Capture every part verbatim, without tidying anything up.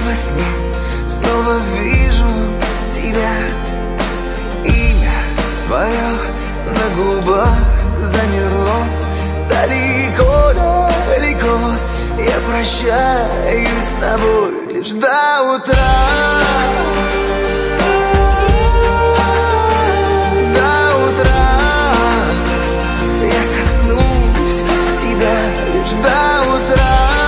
во сне снова вижу тебя. Имя твое на губах замерло. Далеко, далеко я прощаюсь с тобой лишь до утра. До утра я коснусь тебя лишь до утра.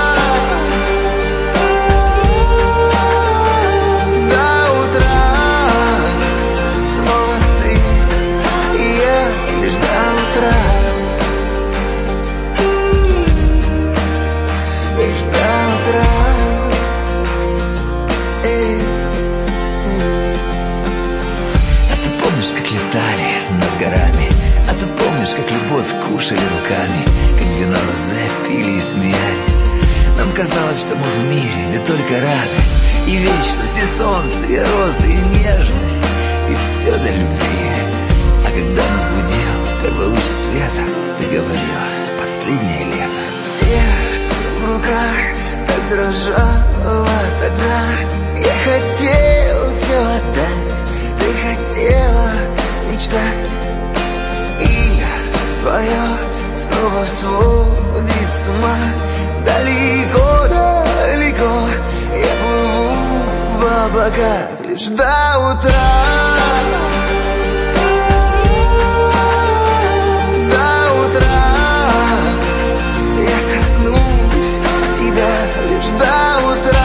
А ты помнишь, как любовь кушали руками, как вино розе пили и смеялись? Нам казалось, что мы в мире, где только радость и вечность, и солнце, и розы, и нежность, и все для любви. А когда нас будил первый луч света, ты говорила: последнее лето. Сердце в руках так дрожало тогда. Я хотел все отдать, ты хотела мечтать. Имя твое снова сводит с ума. Далеко, далеко я плыву в облаках лишь до утра. До утра я коснусь тебя лишь до утра.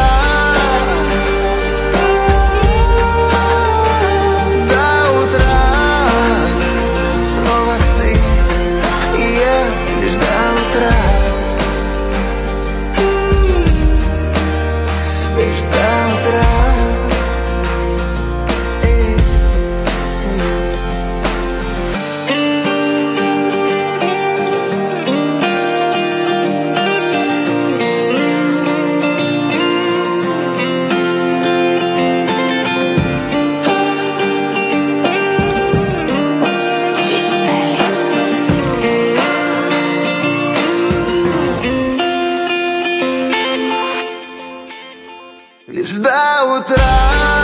Лишь до утра.